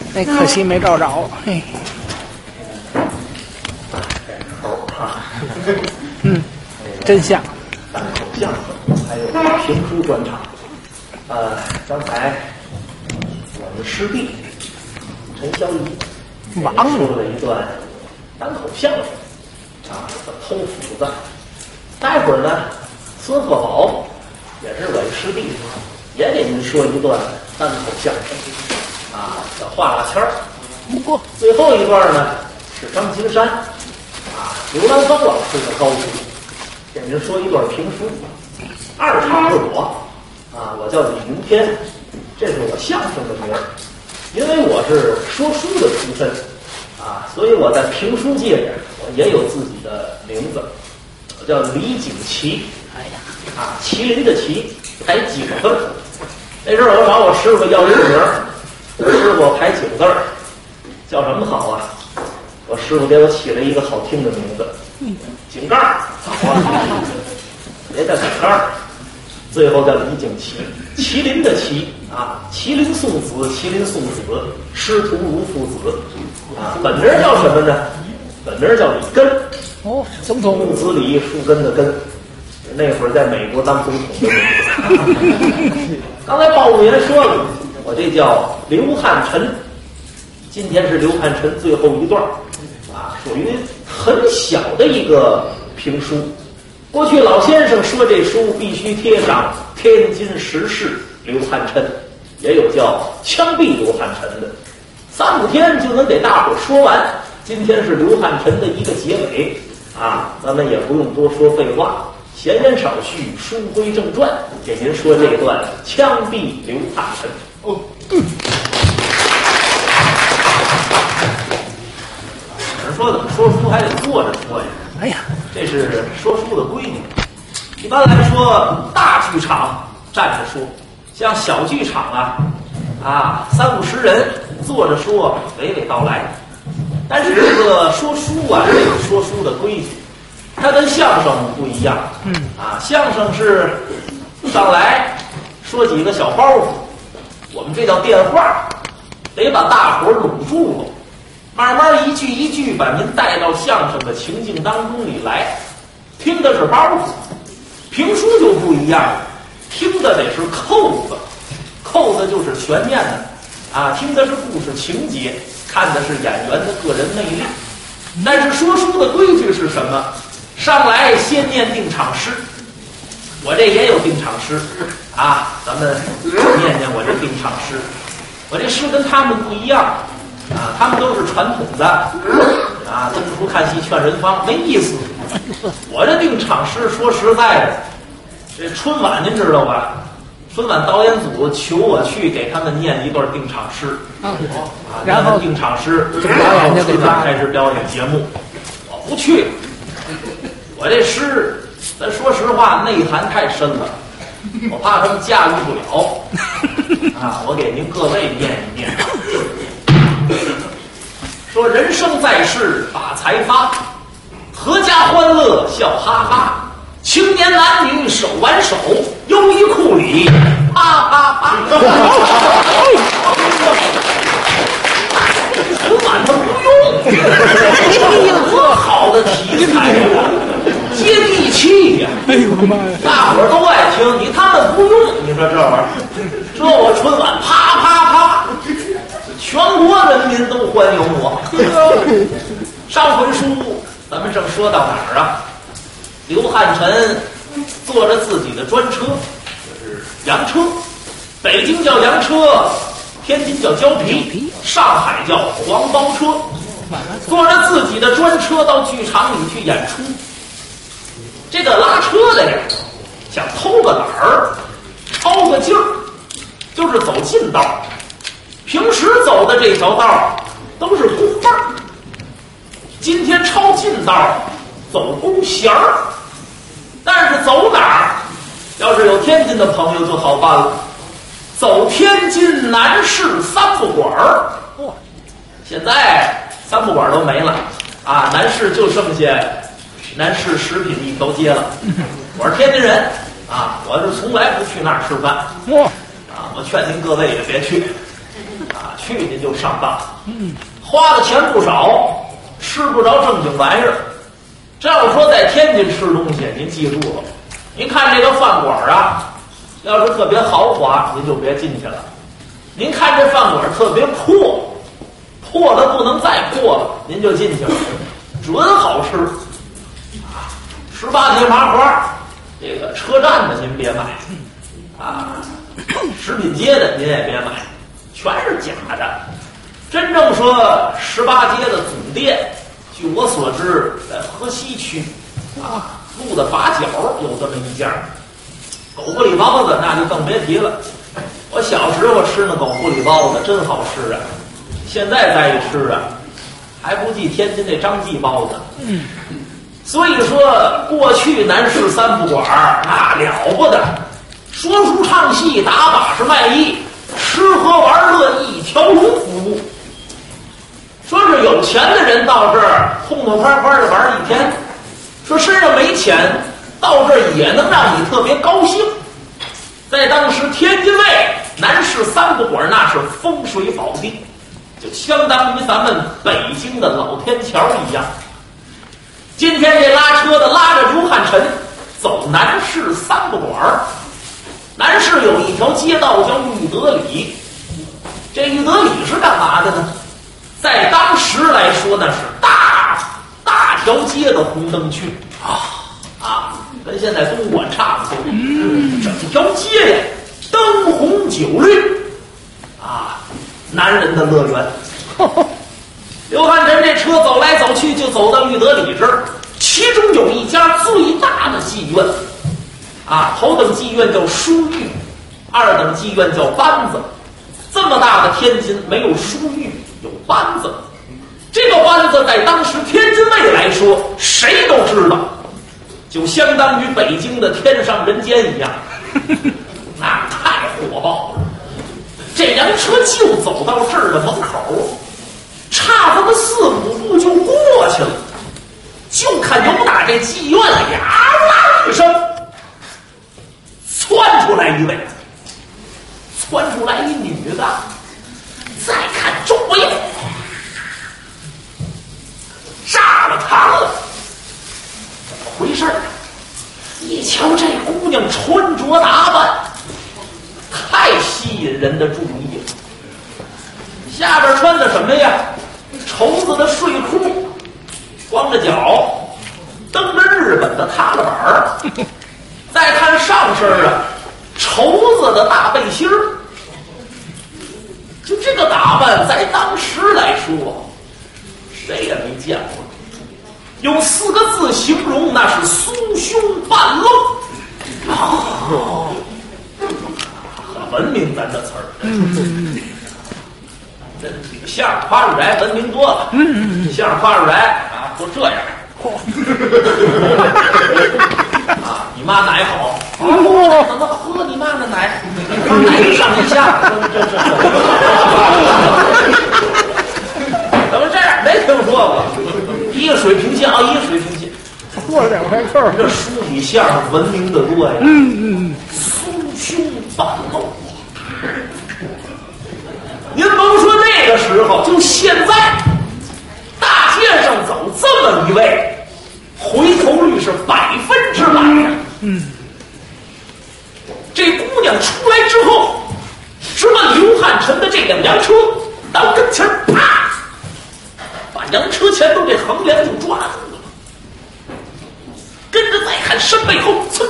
那可惜没找着。嘿，真像。 单口相声，还有评书专场。刚才我们师弟陈小乙王说了一段单口相声，很通俗的。待会儿呢，孙鹤宝也是我的师弟，也给您说一段单口相声，叫画蜡签儿。最后一段呢是张金山，刘兰芳老师的高徒，给您说一段评书。二场是我，我叫李云天，这是我相声的名儿。因为我是说书的出身，所以我在评书界呢，我也有自己的名字，我叫李景琦。麒麟的麒，排9个字儿。那时候我找我师傅要这个名儿，我师傅排9个字儿，叫什么好啊？我师傅给我起了一个好听的名字，井盖儿，好啊，别叫井盖儿。最后叫李景琦，麒麟的麒，麒麟送子，麒麟送子，师徒如父子，本名叫什么呢？本名叫李根。 总统木子李，树根的根。那会儿在美国当总统的名字。刚才报幕员说了，我这叫刘汉臣。今天是刘汉臣最后一段，属于很小的一个评书。过去老先生说这书必须贴上天津时事刘汉臣，也有叫枪毙刘汉臣的，3-5天就能给大伙说完。今天是刘汉臣的一个结尾，咱们也不用多说废话，闲言少叙，书归正传，给您说这段枪毙刘汉臣。说怎么说书还得坐着说呀？ 哎呀， 这是说书的规矩。一般来说，大剧场站着说，像小剧场30-50人坐着说，娓娓道来。但是这个说书这个说书的规矩，它跟相声不一样。相声是上来说几个小包袱，我们这叫电话，得把大伙儿拢住了。慢慢一句一句把您带到相声的情境当中里来，听的是包袱。评书就不一样，听的得是扣子，扣子就是悬念的，听的是故事情节，看的是演员的个人魅力。但是说书的规矩是什么？上来先念定场诗，我这也有定场诗咱们念念我这定场诗。我这诗跟他们不一样。他们都是传统的登书看戏劝人方，没意思。我这定场诗说实在的，这春晚您知道吧？春晚导演组求我去给他们念一段定场诗，然后定场诗，春晚开始表演节目，我不去。我这诗，咱说实话，内涵太深了，我怕他们驾驭不了。我给您各位念一念。说人生在世把财发，阖家欢乐笑哈哈，青年男女手挽手，优衣库里啪啪啪。春晚他不用，多好的题材呀，接地气呀！ 哎呦妈呀， 大伙儿都爱听，他们不用。你说这玩意儿，这我春晚啪啪啪。全国人民都欢迎我。上回书咱们正说到哪儿啊？刘汉臣坐着自己的专车，就是洋车，北京叫洋车，天津叫胶皮，上海叫黄包车，坐着自己的专车到剧场里去演出。这个拉车的呀，想偷个懒儿，抄个劲儿，就是走近道。平时走的这条道都是公道，今天抄近道，走公弦儿。但是走哪儿，要是有天津的朋友就好办了，走天津南市三不管儿。现在三不管都没了南市就剩下南市食品一条街了。我是天津人我是从来不去那儿吃饭我劝您各位也别去。 去您就上当，花的钱不少，吃不着正经玩意儿。这要说在天津吃东西，您记住了，您看这个饭馆啊，要是特别豪华，您就别进去了。您看这饭馆特别破，破的不能再破了，您就进去了，准好吃。18铁麻花，这个车站的您别买，食品街的您也别买，全是假的。真正说18街的总店，据我所知，在河西区，路的把角有这么一家，狗不理包子那就更别提了。我小时候吃那狗不理包子真好吃啊，现在再一吃啊，还不及天津那张记包子。所以说，过去南市三不管那了不得，说书唱戏打把式卖艺，吃喝玩乐一条龙服务。说是有钱的人到这儿痛痛快快的玩一天，说身上没钱到这儿也能让你特别高兴。在当时天津卫南市三不管那是风水宝地，就相当于咱们北京的老天桥一样。今天这拉车的拉着刘汉臣走南市三不管，南市有一条街道叫裕德里，这裕德里是干嘛的呢？在当时来说那是大条街的红灯区跟现在东莞差不多，整条街呀灯红酒绿男人的乐园。刘汉臣这车走来走去，就走到裕德里这儿，其中有一家最大的妓院，头等妓院叫书寓，二等妓院叫班子。这么大的天津，没有书寓，有班子。这个班子在当时天津卫来说，谁都知道，就相当于北京的天上人间一样，那太火爆了。这辆车就走到这儿的门口，差这么4-5步就过去了，就看有打这妓院呀啦一声，窜出来一位，窜出来一女的，再看周围，炸了膛了，怎么回事？一瞧这姑娘穿着打扮，太吸引人的注意了。下边穿的什么呀？绸子的睡裤，光着脚，蹬着日本的踏拉板儿。再看上身绸子的大背心儿。就这个打扮，在当时来说，谁也没见过。用4个字形容，那是酥胸半露。很文明，咱这词儿。这相声夸住宅文明多了。相声夸住宅都这样。你妈奶好。怎么喝你妈的奶？你妈奶上一下，这怎么这样？没听说过。一个水平线一个水平线， 过了2块扣。 这书比相声文明的多呀。酥胸半露。您甭说那个时候，就现在，大街上走这么一位，回头率是100%呀。这姑娘出来之后，直奔刘汉臣的这辆洋车，到跟前啪，把洋车前头这横梁就抓住了。跟着再看身背后，噌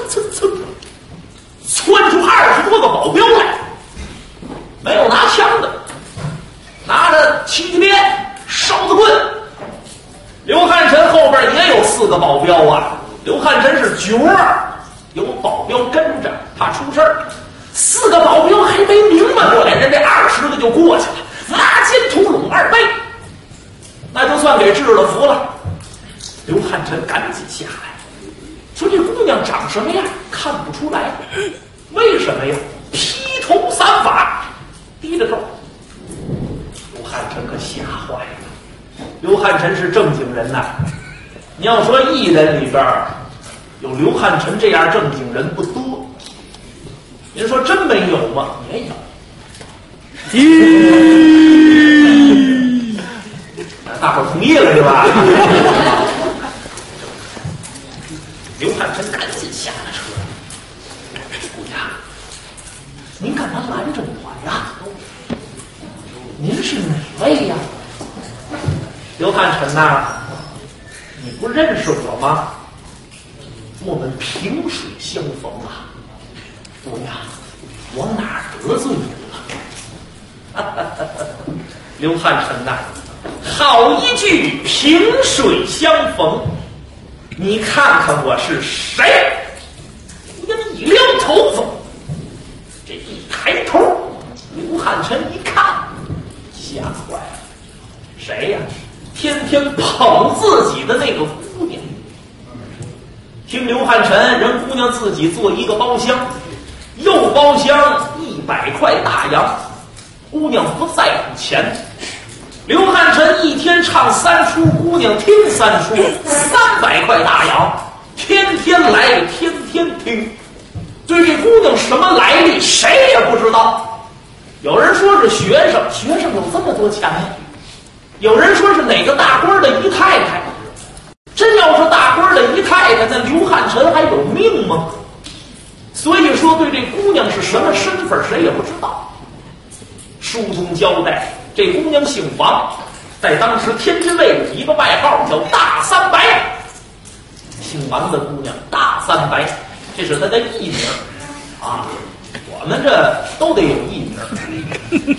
窜出20多个保镖来，没有拿枪的，拿着旗鞭、哨子棍。刘汉臣后边也有4个保镖刘汉臣是角儿，有保镖跟着，怕出事儿。4个保镖还没明白过来，人这20个就过去了，拉肩屠拢2背，那就算给制了服了。刘汉臣赶紧下来，说这姑娘长什么样看不出来，为什么呀？披头散发，低着头。刘汉臣可吓坏了。刘汉臣是正经人你要说艺人里边有刘汉臣这样正经人不多，您说真没有吗？也有。 对吧？刘汉臣赶紧下了车。姑娘，您干嘛拦着我呀？您是哪位呀？刘汉臣呐，你不认识我吗？我们萍水相逢啊！姑娘，我哪得罪你了？刘汉臣呐，好一句萍水相逢！你看看我是谁？我一撩头发，这一抬头，刘汉臣一看，吓坏了。谁呀？天天捧自己的那个姑娘。听刘汉臣，人姑娘自己做一个包厢，又包厢100块大洋，姑娘不在乎钱。刘汉臣一天唱3出，姑娘听3出，300块大洋，天天来，天天听。对这姑娘什么来历，谁也不知道。有人说是学生，学生有这么多钱吗？有人说是哪个大官的姨太太。真要是大官的姨太太，那刘汉臣还有命吗？所以说，对这姑娘是什么身份，谁也不知道。书中交代，这姑娘姓王，在当时天津卫有一个外号叫大三白。姓王的姑娘大三白，这是她的艺名啊。我们这都得有艺名。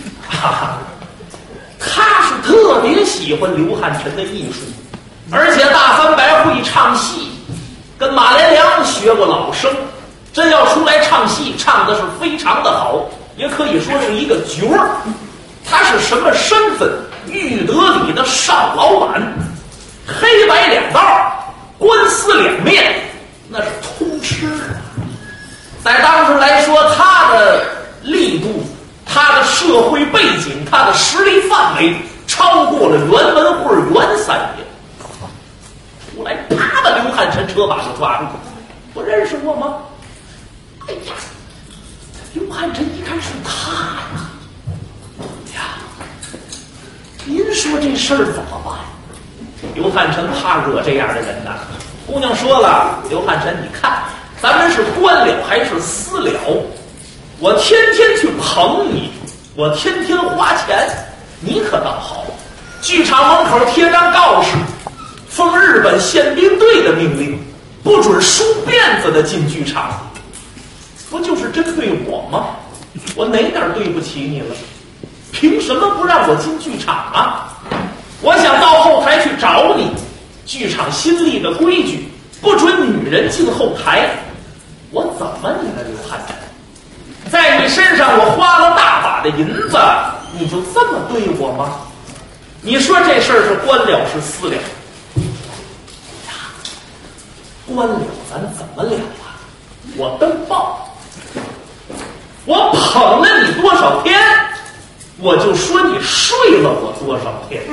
她是特别喜欢刘汉臣的艺术。而且大三白会唱戏，跟马连良学过老生，真要出来唱戏，唱的是非常的好，也可以说是一个角儿。他是什么身份？裕德里的邵老板，黑白两道，官司两面，那是通吃啊。在当时来说，他的力度、他的社会背景、他的实力范围，超过了袁文慧、袁三爷。出来，啪把刘汉臣车把就抓住，不认识我吗？哎呀，刘汉臣一看是他呀，您说这事儿怎么办？刘汉臣怕惹这样的人呐。姑娘说了，刘汉臣，你看咱们是官僚还是私了？我天天去捧你，我天天花钱，你可倒好，剧场门口贴张告示，奉日本宪兵队的命令，不准梳辫子的进剧场。不就是针对我吗？我哪点对不起你了？凭什么不让我进剧场啊？我想到后台去找你，剧场新立的规矩，不准女人进后台。我怎么你了，刘汉臣？在你身上我花了大把的银子，你就这么对我吗？你说这事儿是官僚是私了？官僚咱怎么了啊？我登报，我捧了你多少天，我就说你睡了我多少天。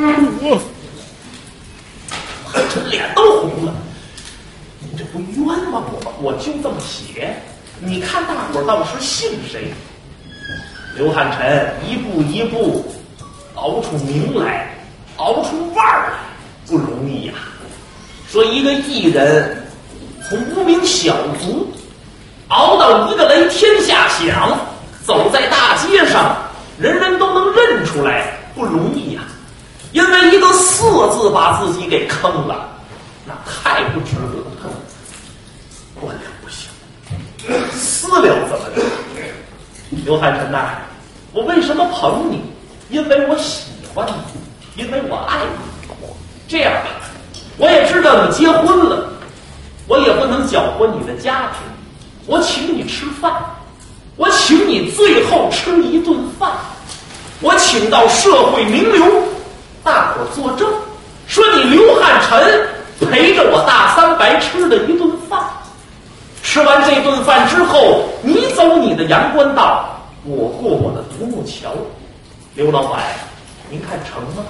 这脸都红了，你这不冤枉我吗？我就这么写，你看大伙儿倒是信谁？刘汉臣一步一步熬出名来，熬出腕儿来，不容易呀。说一个艺人从无名小卒熬到一个雷天下响，走在大街上人人都能认出来，不容易呀。因为一个色字把自己给坑了，那太不值得了。官僚不行，私了怎么着？刘汉臣呐，我为什么捧你？因为我喜欢你，因为我爱你。这样吧，我也知道你结婚了，我也不能搅和你的家庭，我请你吃饭，我请你最后吃一顿饭，我请到社会名流，大伙作证，说你刘汉臣陪着我大三白吃的一顿饭。吃完这顿饭之后，你走你的阳关道，我过我的独木桥。刘老板，您看成吗？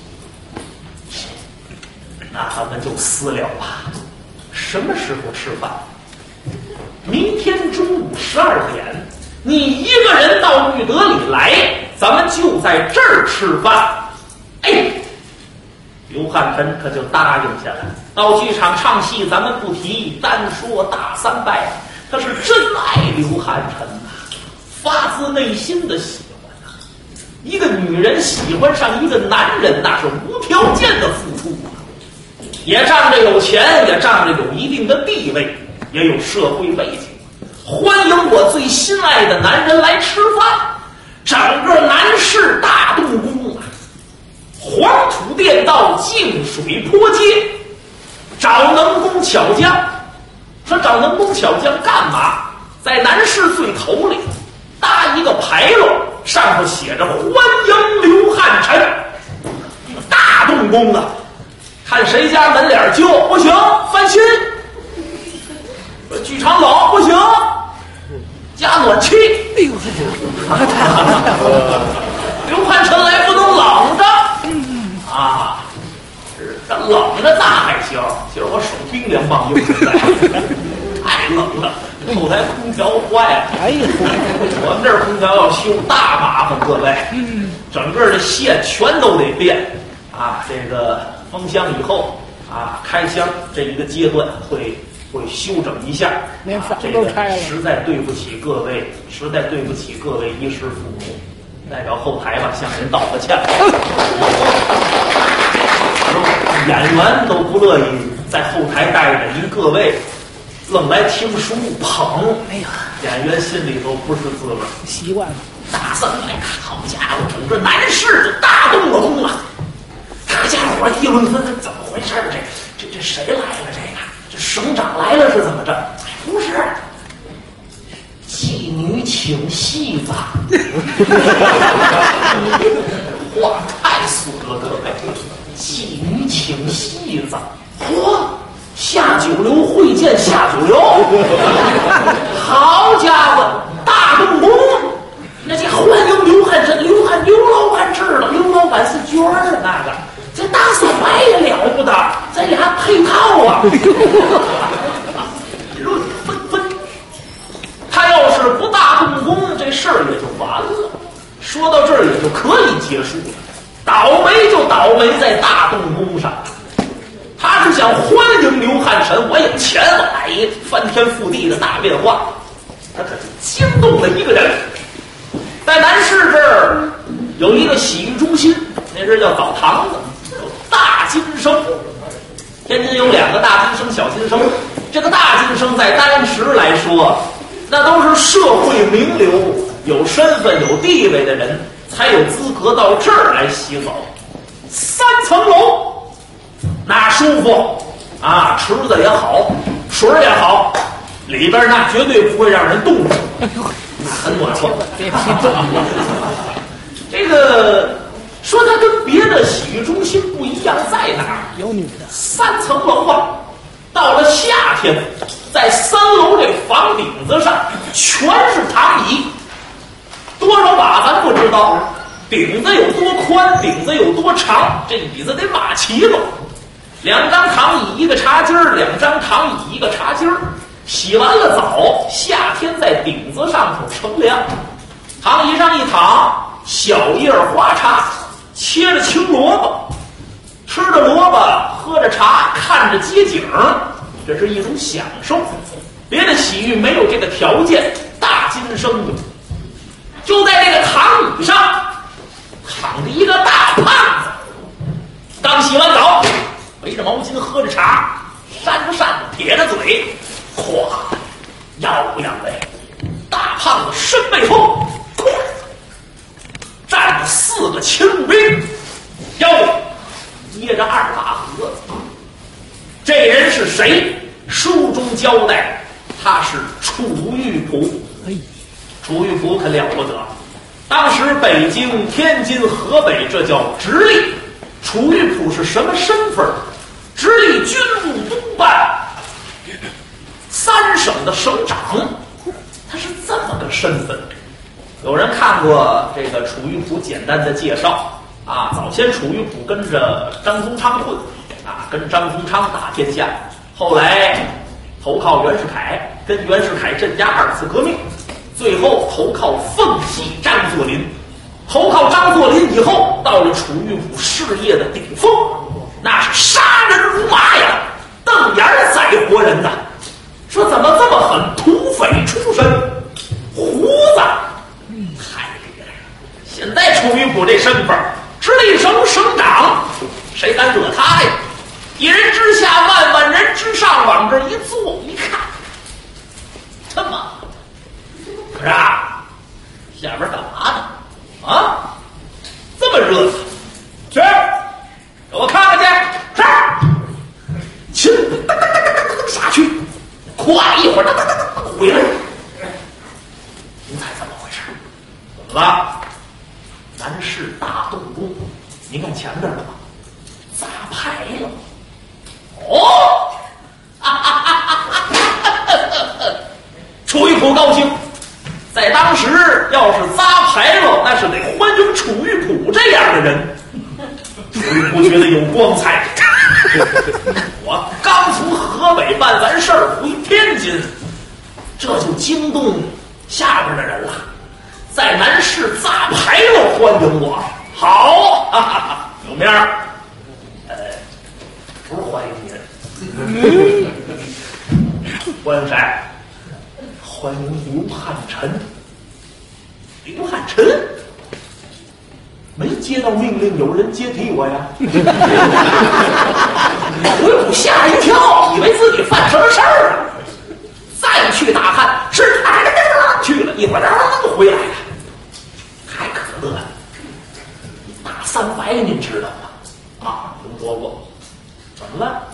那咱们就私了吧。什么时候吃饭？明天中午12点，你一个人到裕德里来，咱们就在这儿吃饭。哎， 刘汉臣可就答应下来。到剧场唱戏，咱们不提，单说大三拜，他是真爱刘汉臣呐，发自内心的喜欢呐。一个女人喜欢上一个男人，那是无条件的付出啊，也仗着有钱，也仗着有一定的地位，也有社会背景。欢迎我最心爱的男人来吃饭，整个南市大动宫啊，黄土垫道，净水坡街，找能工巧匠。说找能工巧匠干嘛？在南市最头里搭一个牌楼，上头写着欢迎刘汉臣。大动宫啊，看谁家门脸旧不行翻新，说剧场冷不行加暖气。 哎呦， 刘汉臣来不能冷着啊，这冷着那还行。今儿我手冰凉棒又在，太冷了，后台空调坏了。 哎呀， 我们这儿空调要修大麻烦，各位，整个的线全都得变啊。这个封箱以后啊，开箱这一个阶段会修整一下， 连房这个都开了。 实在对不起各位，实在对不起各位衣食父母，代表后台吧向您道个歉。演员都不乐意在后台待着，您各位愣来听书捧， 哎呀， 演员心里头不是滋味。 习惯了。 大三拜，好家伙，整个南市就大动了工了。大家伙议论纷纷，怎么回事？这谁来了？这省长来了是怎么着？哎，不是，妓女请戏子。话太俗了，各位，妓女请戏子，嚯！下九流会见下九流，好家伙，大动工！那这欢迎刘汉臣，刘老板知道，刘老板是角儿的那个，这大三拜也了不得，咱俩配套啊！论纷纷，他要是不大动工，这事儿也就完了。说到这儿也就可以结束了。倒霉就倒霉在大动工上。他是想欢迎刘汉臣，我有钱，我来一翻天覆地的大变化，他可是惊动了一个人。在南市这儿有一个洗浴中心，那阵叫澡堂子，有大金生。天津有2个大金生、小金生。这个大金生在当时来说，那都是社会名流，有身份、有地位的人才有资格到这儿来洗澡。3层楼。那舒服啊，池子也好，水也好，里边那绝对不会让人冻着，很暖和。 别批动。 这个说它跟别的洗浴中心不一样在哪儿？ 有女的 3层楼啊，到了夏天，在3楼这房顶子上全是躺椅，多少把咱不知道，顶子有多宽，顶子有多长，这椅子得码齐了。2张躺椅一个茶几儿，2张躺椅一个茶几儿。洗完了澡，夏天在顶子上头乘凉，躺椅上一躺，小叶花茶，切着青萝卜，吃着萝卜，喝着茶，看着街景，这是一种享受。别的洗浴没有这个条件，大金生的就在这个躺椅上躺着一个大胖子，刚洗完澡，围着毛巾喝着茶，扇着扇子，撇着嘴，咵，耀武扬威。大胖子身背后，咵，站着4个勤务兵，腰掖着2把盒子。这人是谁？书中交代，他是楚玉璞。楚玉璞可了不得，当时北京、天津、河北这叫直隶。楚玉璞是什么身份？直隶军务督办，3省的省长，他是这么个身份。有人看过这个楚玉璞简单的介绍啊，早先楚玉璞跟着张宗昌混啊，跟张宗昌打天下，后来投靠袁世凯，跟袁世凯镇压2次革命，最后投靠奉系张作霖。 投靠张作霖以后，到了楚玉璞事业的顶峰，那是杀人如麻呀，瞪眼宰活人呐。说怎么这么狠？土匪出身，胡子，太厉害了！现在楚玉璞这身份，是一省省长，谁敢惹他呀？一人之下，万万人之上，往这一坐一看，这么，可是啊，下边干嘛呢？啊，这么热闹，去，给我看看去，是，亲，下去，咵一会儿，回来，您猜怎么回事？怎么了？南市大动工，您看前边了吗？砸牌了。哦，楚玉璞高兴。在当时，要是砸牌了，那是得欢迎楚玉璞这样的人。楚玉璞觉得有光彩。我刚从河北办完事儿回天津，这就惊动下边的人了，在南市砸牌了欢迎我。好，哈哈哈，有面儿。不是欢迎您，欢迎谁？欢迎刘汉臣。刘汉臣没接到命令，有人接替我呀。楚玉璞吓一跳，以为自己犯什么事儿啊。再去打探，是去了一会儿回来了，太可乐了。大300您知道吗？啊，听说过。怎么了？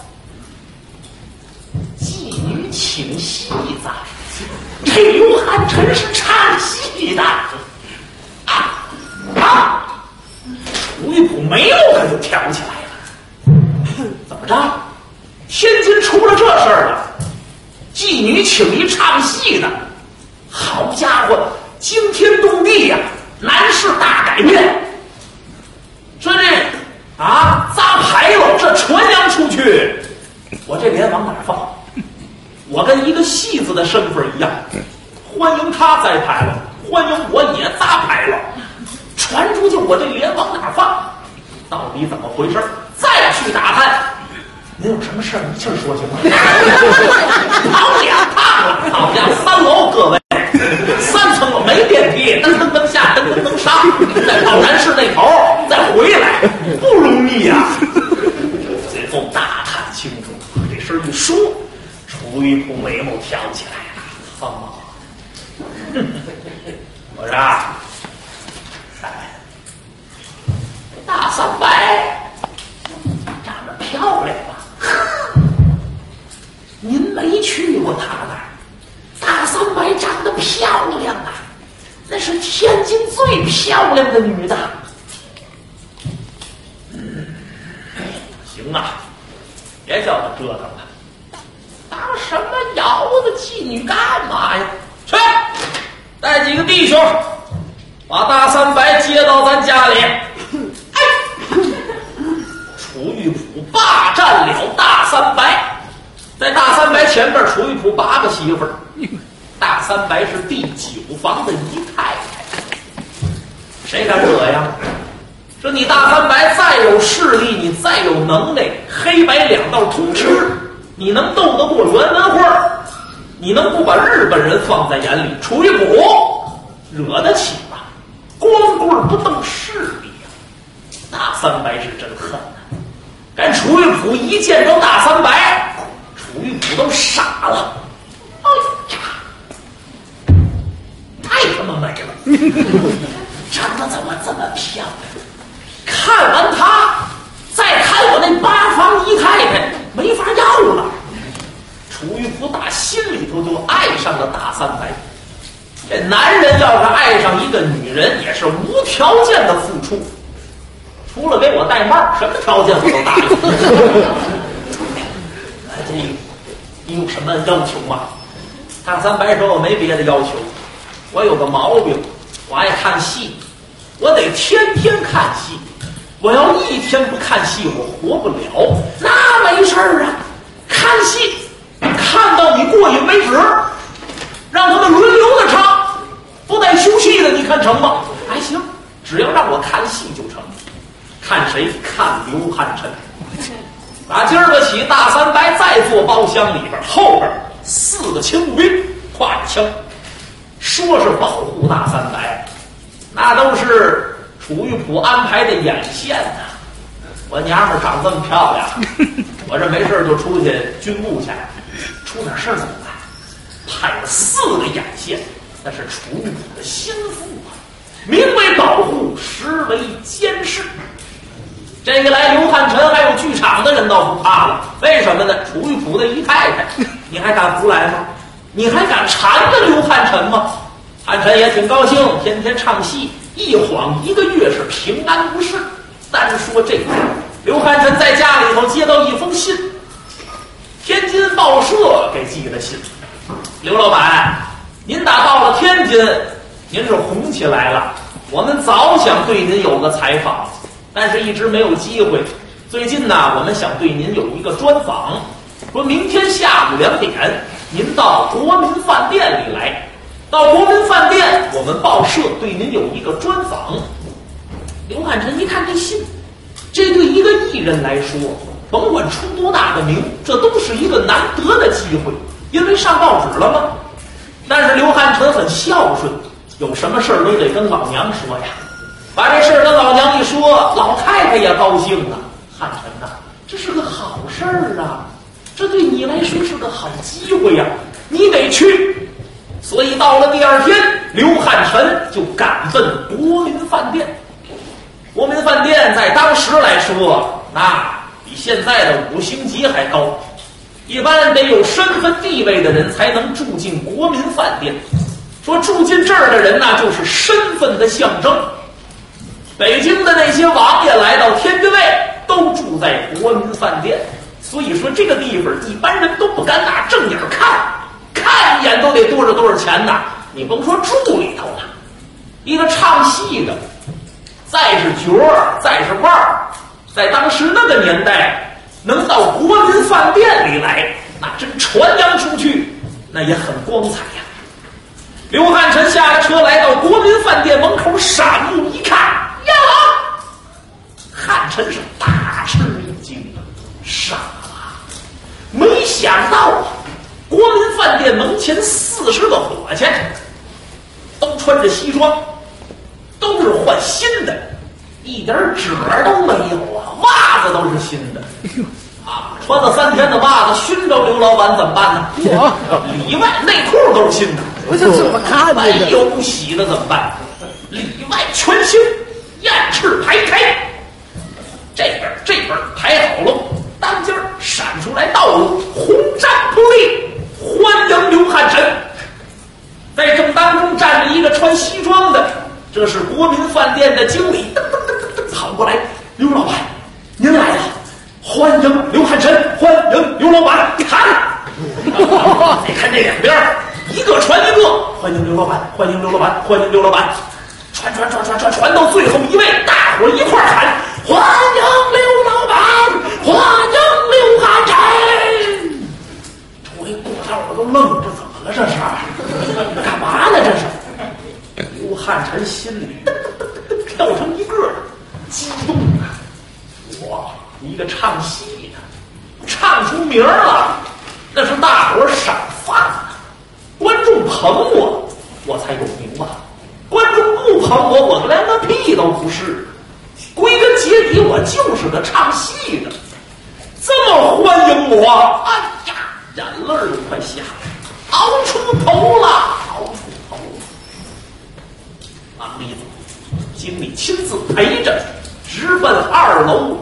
妓女请戏子，这刘汉臣是唱戏的啊！楚玉璞眉毛可就挑起来了。怎么着？天津出了这事儿了？妓女请一唱戏的，好家伙，惊天动地呀！南市大改变。说这砸牌了，这传扬出去，我这脸往哪放？我跟一个戏子的身份一样，欢迎他栽牌了，欢迎我也砸牌了，传出去我这脸往哪放？到底怎么回事？再去打探。您有什么事儿一气儿说行吗？跑2趟了，好家伙，3楼各位，3层楼没电梯，噔噔噔下，噔噔噔上，再到南市那头，再回来，不容易呀。最后大探清楚，这事儿一说，楚玉璞眉毛挑起来了，好，我说大300长得漂亮吧？您没去过他那儿，大300长得漂亮啊，那是天津最漂亮的女的。行啊，别叫他折腾了，当什么窑子妓女干嘛呀？去，带几个弟兄，把大300接到咱家里。楚玉璞霸占了大300，在大300前边，楚玉璞8个媳妇儿，大300是第9房的姨太太，谁敢惹呀？说你大300再有势力，你再有能耐，黑白2道通吃，你能斗得过袁文辉？你能不把日本人放在眼里？楚玉璞惹得起吗？光棍不瞪势力呀！大300是真恨呐！赶楚玉璞一见着大300，楚玉璞都傻了。哎呀，太他妈美了！长得怎么这么漂亮？看完她，再看我那8房姨太太，没法要了。楚玉璞打心里头就爱上了大300。这男人要是爱上一个女人，也是无条件的付出，除了给我戴帽，什么条件我都答应。这你有什么要求吗？大300说我没别的要求，我有个毛病，我爱看戏，我得天天看戏。我要一天不看戏，我活不了。那没事儿啊，看戏看到你过瘾为止，让他们轮流的唱，不带休息的，你看成吗？还行， 只要让我看戏就成。看谁？看刘汉臣。打今儿个起，大三白再坐包厢里边，后边4个勤务兵挎着枪，说是保护大三白，那都是楚玉璞安排的眼线呐。我娘们长这么漂亮，我这没事就出去军务去，出点事儿怎么办？派了4个眼线，那是楚玉璞的心腹啊，名为保护，实为监视。这一来，刘汉臣还有剧场的人倒不怕了，为什么呢？楚玉璞的姨太太，你还敢不来吗？你还敢缠着刘汉臣吗？汉臣也挺高兴，天天唱戏，一晃1个月是平安无事。单说这个，刘汉臣在家里头接到一封信，天津报社给寄的信。刘老板，您打到了天津，您是红起来了，我们早想对您有个采访，但是一直没有机会。最近呢，我们想对您有一个专访，说明天下午2点，您到国民饭店里来。到国民饭店，我们报社对您有一个专访。刘汉臣一看这信，这对一个艺人来说，甭管出多大的名，这都是一个难得的机会，因为上报纸了嘛。但是刘汉臣很孝顺，有什么事儿都得跟老娘说呀。把这事儿跟老娘一说，老太太也高兴了。汉臣呐，这是个好事儿啊，这对你来说是个好机会呀，你得去。所以到了第2天，刘汉臣就赶奔国民饭店。国民饭店在当时来说，那比现在的5星级还高，一般得有身份地位的人才能住进国民饭店。说住进这儿的人呢，就是身份的象征。北京的那些王爷来到天津卫，都住在国民饭店，所以说这个地方一般人都不敢拿正眼看，看一眼都得多少钱呢？你甭说住里头了，一个唱戏的，再是角儿，再是腕儿，在当时那个年代，能到国民饭店里来，那真传扬出去，那也很光彩呀。刘汉臣下了车，来到国民饭店门口，闪目一看，呀！汉臣是大吃一惊，傻了，没想到啊，国民饭店门前40个伙计，都穿着西装，都是换新的，一点褶都没有啊，袜子都是新的。啊，穿了3天的袜子熏着刘老板怎么办呢？里外内裤都是新的， 我就这么看的， 没有不洗的怎么办？里外全新，燕翅排开，这边排好了，当间闪出来道路，红毡铺立，欢迎刘汉臣。在正当中站着一个穿西装的，这是国民饭店的经理，跑过来，刘老板，您来了。欢迎刘汉臣，欢迎刘老板，看，你看这两边，一个传一个，欢迎刘老板，欢迎刘老板，欢迎刘老板，传到最后一位，大伙一块儿喊，欢迎刘老板，欢迎刘汉臣。周围过道我都愣了，这怎么了？这是干嘛呢？这是刘汉臣心里跳成一个，激动啊！哇！一个唱戏的，唱出名了，那是大伙赏饭啊！观众捧我，我才有名啊！观众不捧我，我连个屁都不是。归根结底，我就是个唱戏的。这么欢迎我，哎呀，眼泪都快下来，熬出头了，熬出头了。往里走，经理亲自陪着。直奔2楼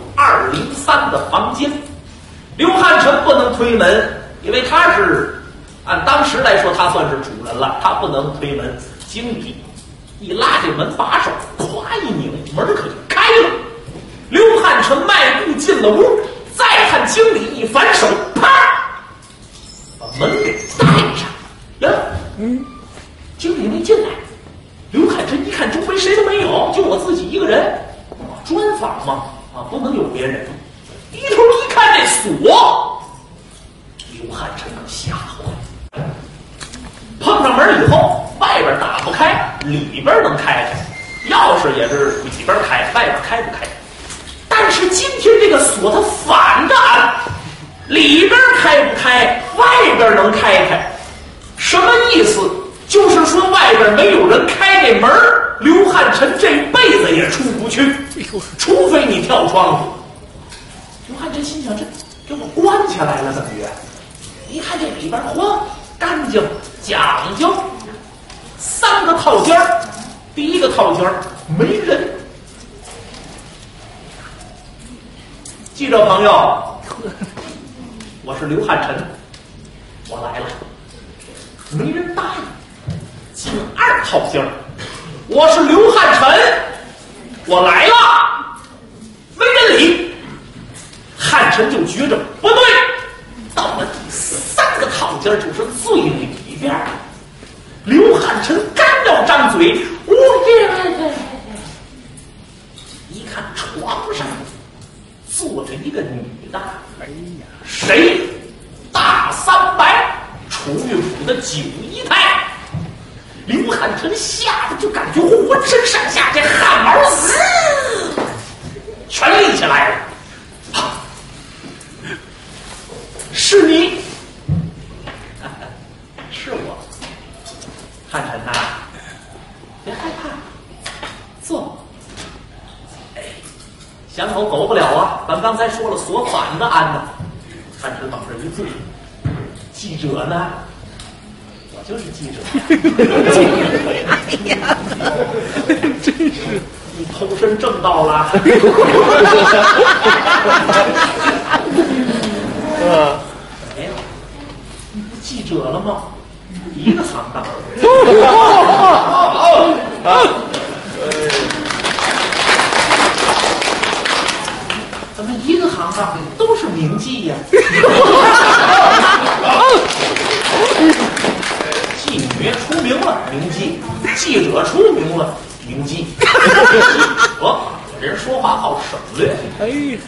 203的房间。刘汉臣不能推门，因为他是按当时来说他算是主人了，他不能推门。经理一拉这门把手，咵一拧，门可就开了。刘汉臣迈步进了屋，再看经理一反手，啪，把门给带上。呀，经理没进来。刘汉臣一看周围谁都没有，就我自己一个人。专访嘛，不能有别人。低头一看这锁，刘汉臣可吓坏了。碰上门以后，外边打不开，里边能开开。 钥匙也是里边开，外边开不开。但是今天这个锁它反着安，里边开不开，外边能开开。什么意思？就是说外边没有人开这门，刘汉臣这辈子也出不去，除非你跳窗户。刘汉臣心想，这给我关起来了，怎么着？一看这里边嚯干净讲究，3个套间儿，第一个套间儿没人。记者朋友，我是刘汉臣，我来了。没人答应。进2套间儿，我是刘汉臣，我来了。没人理。汉臣就觉着不对，到了第3个套间就是最里边。刘汉臣刚要张嘴，一看床上坐着一个女的，哎呀，谁？大三白，楚玉府的9姨太。刘汉臣吓得就感觉浑身上下这汗毛全立起来了。是你？是我。汉臣呐，别害怕，坐。哎，响口狗不了啊！咱刚才说了，锁反的安呢。汉臣往这一坐，记者呢？我就是记者。 哎呀，真是你投身正道了。哎呀，你不记者了吗？一个行当。怎么一个行当都是名妓呀？妓女出名了，名妓；记者出名了，名妓。人说话好省略。 哎呀，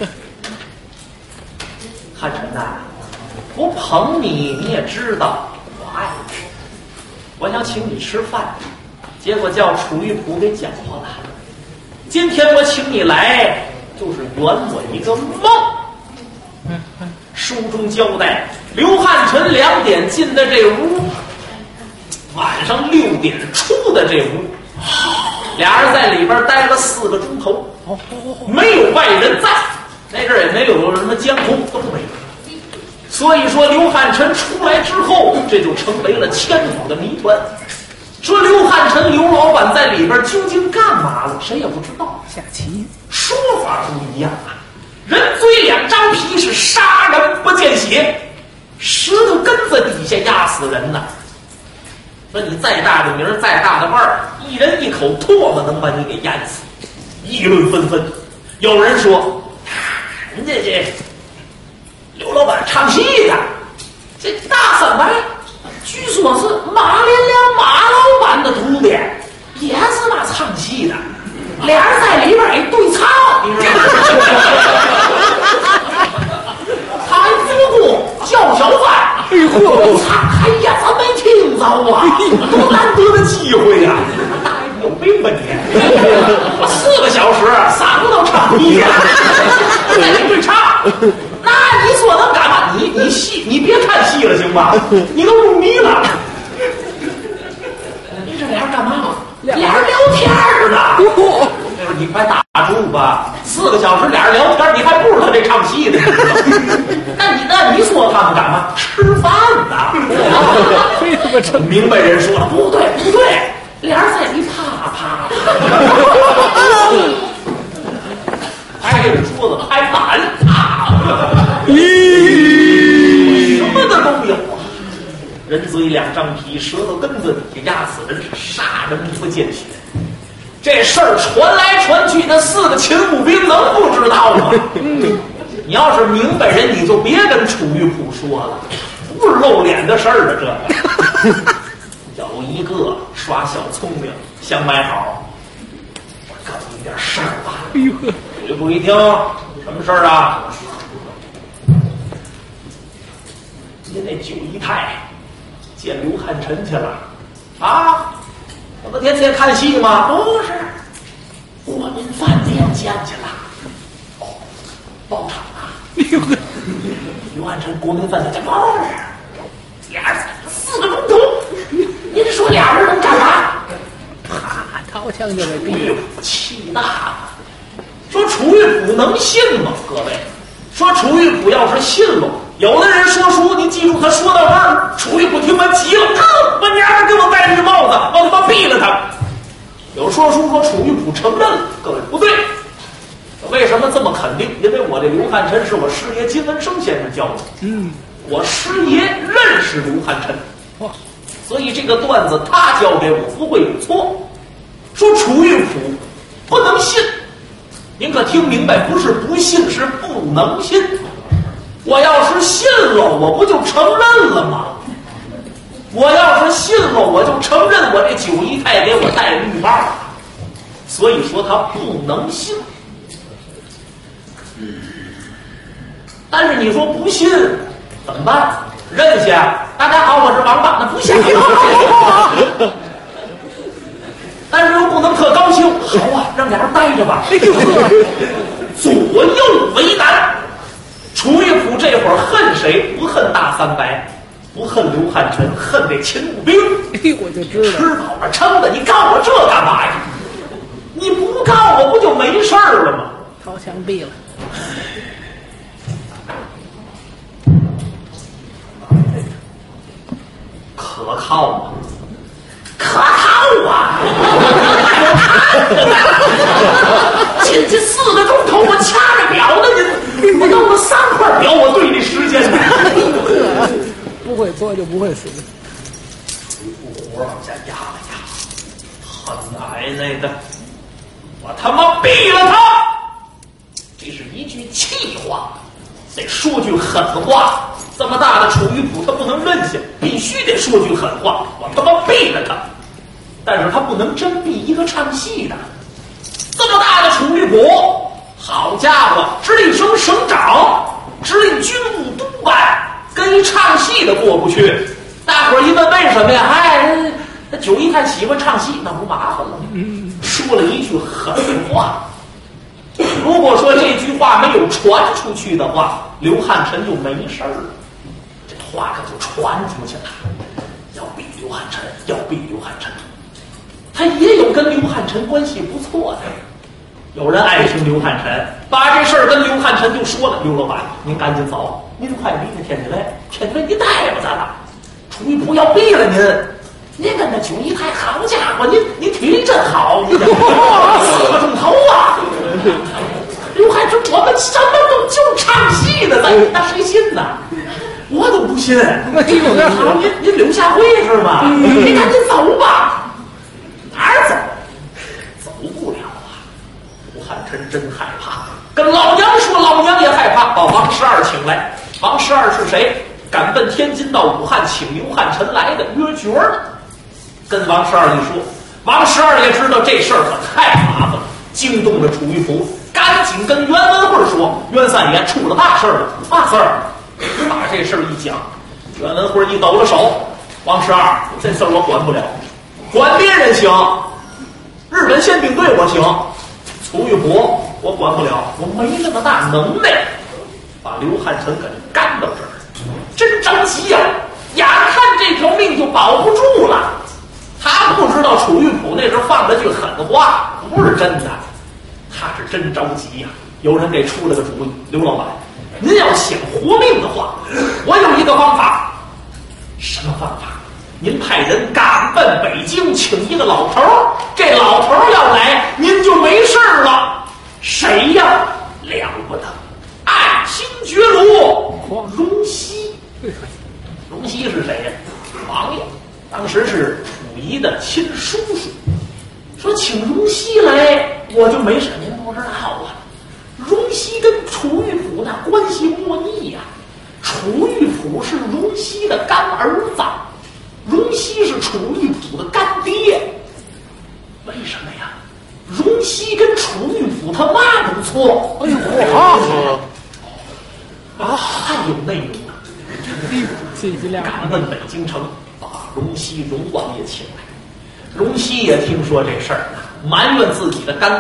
汉臣呐，我捧你，你也知道我爱你。我想请你吃饭，结果叫楚玉璞给搅和了。今天我请你来，就是圆我一个梦。书中交代，刘汉臣2点进的这屋，晚上6点出的这屋，俩人在里边待了4个钟头，没有外人在，那阵儿也没有什么监控，都没有。所以说刘汉臣出来之后，这就成为了千古的谜团。说刘汉臣刘老板在里边究竟干嘛了，谁也不知道。 下棋说法不一样啊，人嘴2张皮是杀人不见血，石头根子底下压死人呢。说你再大的名儿，再大的腕儿，一人一口唾沫能把你给淹死。议论纷纷，有人说人家这刘老板唱戏的，这大三白据说是马连良马老板的徒弟，也是那唱戏的，俩人在里边一对唱，你知道吗？他还自贡叫小贩， 哎呦， 唱，哎呀，咱没听着啊，多难得的机会呀！大爷有病吧你？4个小时，嗓子都唱劈了，在那对唱。那你说能干嘛？你戏，你别看戏了行吧？你都入迷了。你这俩人干嘛？俩人聊天呢。这不你快打住吧！4个小时俩人聊天，你还不如他这唱戏呢。那你说他们干嘛？吃饭呢。 非他妈成明白人说了，不对，俩人在一啪。拍着桌子拍板啊，什么的都有啊！人嘴2张皮，舌头根子底下压死人，是杀人不见血。这事儿传来传去，那4个勤务兵能不知道吗？你要是明白人，你就别跟楚玉璞说了，不是露脸的事儿啊！这个有一个耍小聪明，想买好，我告诉你点事儿吧。玉璞一听，什么事儿啊？您那9姨太见刘汉臣去了啊？怎么天天看戏吗？不是， 国民饭店见去了。哦，包场啊！刘汉臣国民饭店这包着4个钟头，您说俩人能干嘛？ 啪，掏枪就给毙了。 气大了，说楚玉甫能信吗？各位，说楚玉甫要是信了，有的人说书，您记住他说到这儿，楚玉甫听完急了，我娘们给我戴绿帽子，我他妈毙了他。有说书说楚玉甫承认了，各位不对。为什么这么肯定？因为我这刘汉臣是我师爷金文生先生教的。我师爷认识刘汉臣，所以这个段子他教给我不会有错。说楚玉甫不能信，您可听明白？不是不信，是不能信。我要是信了，我不就承认了吗？我要是信了，我就承认我这九姨太给我戴绿帽了。所以说他不能信。但是你说不信怎么办？认下。大家好，我是王八，那不信。但是又不能特高兴，好啊，让俩人待着吧。左右为难。楚玉甫这会儿恨谁？不恨大三白，不恨刘汉臣，恨这秦武兵。 我就知道， 吃饱了撑的，你告我这干嘛呀？你不告我不就没事儿了吗？ 掏枪毙了。 可靠吗？可靠啊！进去4个钟头，我掐着表呢，我弄了3块表，我对这时间。 不会做就不会死。 我往下压了压，很奶奶的，我他妈毙了他！这是一句气话，得说句狠话。这么大的楚玉甫，他不能认下，必须得说句狠话，我他妈毙了他！但是他不能真毙一个唱戏的。这么大的楚玉甫，好家伙，直隶省省长，直隶军务督办，跟一唱戏的过不去。大伙儿一问为什么呀？哎，那九姨太喜欢唱戏，那不麻烦了吗？说了一句狠话。如果说这句话没有传出去的话，刘汉臣就没事儿了。这话可就传出去了，要毙刘汉臣，要毙刘汉臣。他也有跟刘汉臣关系不错的，有人爱听刘汉臣，把这事儿跟刘汉臣就说了：“刘老板，您赶紧走，您快离开天津来，天津来您待不咱了。楚玉甫要毙了您跟那九姨太，好家伙，您体力真好，您4个钟头啊！刘汉臣，我们什么都就唱戏的，那谁信呢？我都不信。好，您留下会是吧？您赶紧走吧。哪儿走？走不了啊！刘汉臣真害怕，跟老娘说，老娘也害怕，把王十二请来。王十二是谁？赶奔天津到武汉请刘汉臣来的，约角的。跟王十二一说，王十二也知道这事儿可太麻烦了，惊动了楚玉甫，赶紧跟袁文慧说：“袁三爷出了大事了，嘛事儿？”把这事儿一讲，袁文慧一抖了手：“王十二，这事儿我管不了，管别人行，日本宪兵队我行，楚玉甫我管不了，我没那么大能耐。”把刘汉臣给干到这儿，真着急呀！眼看这条命就保不住了。他不知道楚玉甫那时候放了句狠话，不是真的，他是真着急呀。有人给出了个主意：“刘老板，您要想活命的话，我有一个方法。”什么方法？您派人赶奔北京，请一个老头儿，这老头儿要来，您就没事了。谁呀？了不得，爱新觉罗荣熙。荣熙是谁呀？王爷，当时是溥仪的亲叔叔。说请荣熙来，我就没事。您不知道啊，荣熙跟楚玉甫那关系莫逆呀。楚玉甫是荣熙的干儿子，荣熙是楚玉甫的干爹。为什么呀？荣熙跟楚玉甫他妈不错。哎呦嚯！太有内容了。 信息量赶奔北京城，把荣熙荣王爷请来。荣熙也听说这事儿了，埋怨自己的干儿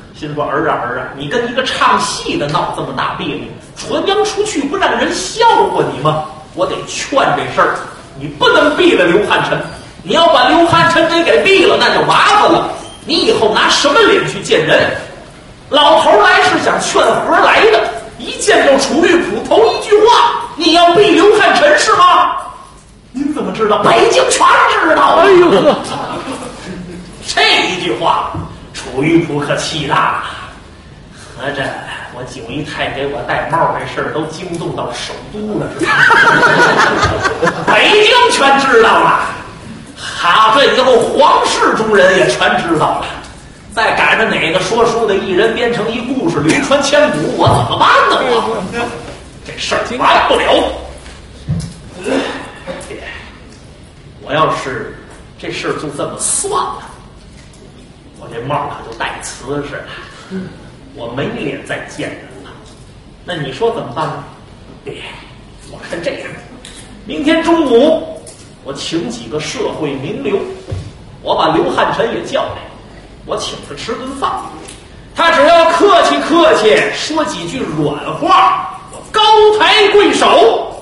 心说儿啊，你跟一个唱戏的闹这么大别扭，传扬出去不让人笑话你吗？我得劝这事儿，你不能避了刘汉臣。你要把刘汉臣给毙了，那就麻烦了。你以后拿什么脸去见人？老头来是想劝和来的，一见就楚玉璞头一句话：你要毙刘汉臣是吗？您怎么知道？北京全知道。哎呦呵，这一句话，楚玉璞可气大了。合着我九姨太给我戴帽这事儿都惊动到首都了，是吧？北京全知道了。好，这以后皇室中人也全知道了。再赶上哪个说书的艺人编成一故事流传千古，我怎么办呢？这事儿完不了。我要是这事儿就这么算了，我这帽可就带瓷实了，我没脸再见人了。那你说怎么办呢？我看这样，明天中午我请几个社会名流，我把刘汉臣也叫来，我请他吃顿饭，他只要客气客气，说几句软话，我高抬贵手。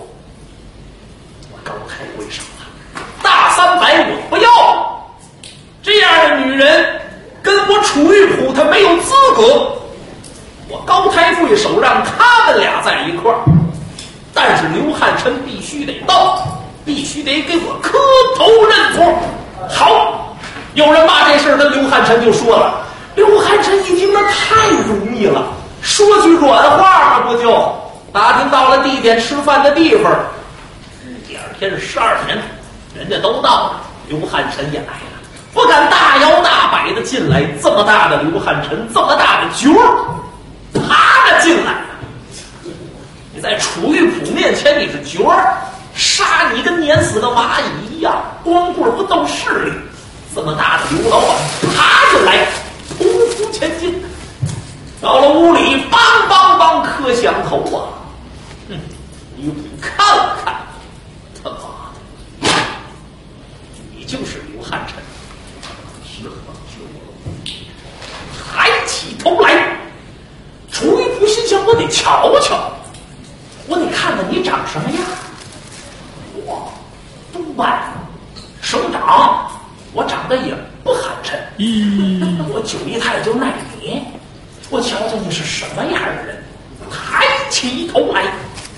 我高抬贵手了，大300我不要。这样的女人跟我楚玉璞她没有资格，我高抬贵手让他们俩在一块儿。但是刘汉臣必须得到，必须得给我磕头认错。好，有人骂这事儿，跟刘汉臣就说了。刘汉臣一听，那太容易了，说句软话，那不就打听到了地点，吃饭的地方。第二天12点，人家都到了，刘汉臣也来了，不敢大摇大摆的进来。这么大的刘汉臣，这么大的角儿，爬着进来了。你在楚玉璞面前你是角儿，杀你跟碾死个蚂蚁一样，光棍不斗势力。这么大的刘老板爬进来，匍匐前进，到了屋里，梆梆梆磕响头啊！玉璞看了看，他妈的，你就是刘汉臣，是吗？抬起头来，楚玉璞心想：我得瞧瞧，我得看看你长什么样。我督办省长，我长得也不寒碜。我九姨太就耐你，我瞧瞧你是什么样的人。抬起头来，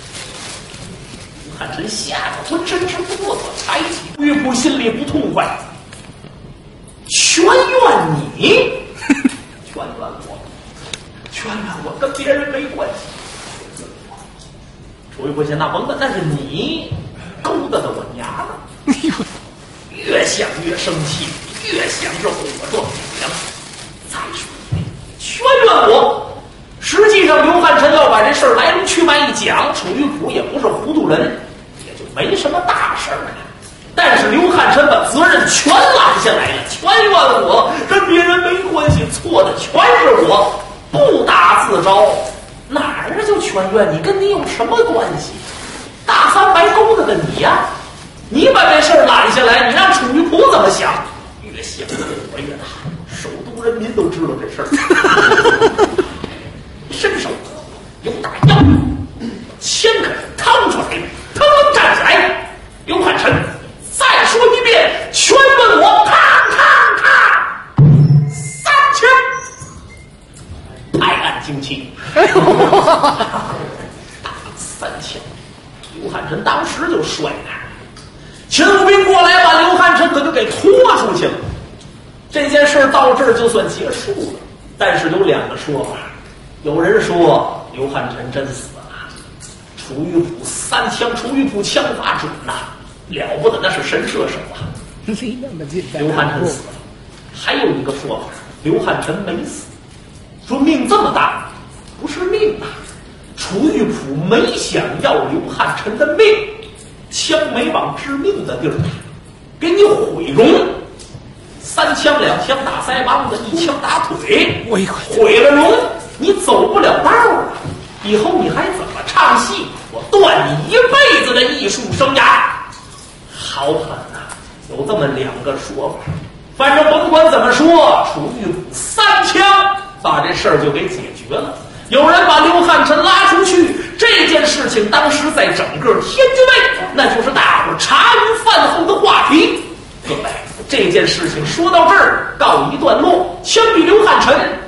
汉臣吓得浑身直哆嗦，抬起玉璞心里不痛快，全怨你，全怨我，全怨我，跟别人没关系。楚玉璞心那甭问，那是你勾搭的我娘了。越想越生气，越想这火撞墙。再说一遍，全怨我。实际上，刘汉臣要把这事儿来龙去脉一讲，楚玉璞也不是糊涂人，也就没什么大事儿了。但是刘汉臣把责任全揽下来了，全怨我，跟别人没关系，错的全是我，不打自招。哪儿就全怨你？跟你有什么关系？大300勾搭的你呀！你把这事儿揽下来，你让楚玉璞怎么想？越想火越大，首都人民都知道这事儿。伸手有打腰，枪可是掏出来了，腾腾站起来。刘汉臣，再说一遍，全问我，咔咔咔，3枪，拍案惊奇。打3枪，刘汉臣当时就摔那儿。勤务兵过来，把刘汉臣可就给拖出去了。这件事到这儿就算结束了。但是有2个说法，有人说刘汉臣真死了，楚玉璞3枪，楚玉璞枪法准呐，了不得，那是神射手啊。 离那么近， 刘汉臣死了。还有一个说法，刘汉臣没死，说命这么大，不是命啊。楚玉璞没想要刘汉臣的命。枪没往致命的地儿打，给你毁容。3枪2枪打腮帮子，1枪打腿，毁了容，你走不了道了。以后你还怎么唱戏？我断你一辈子的艺术生涯。好狠呐！有这么2个说法。反正甭管怎么说，楚玉璞3枪把这事儿就给解决了。有人把刘汉臣拉出去，这件事情当时在整个天津卫，那就是大伙茶余饭后的话题。各位，这件事情说到这儿告一段落，枪毙刘汉臣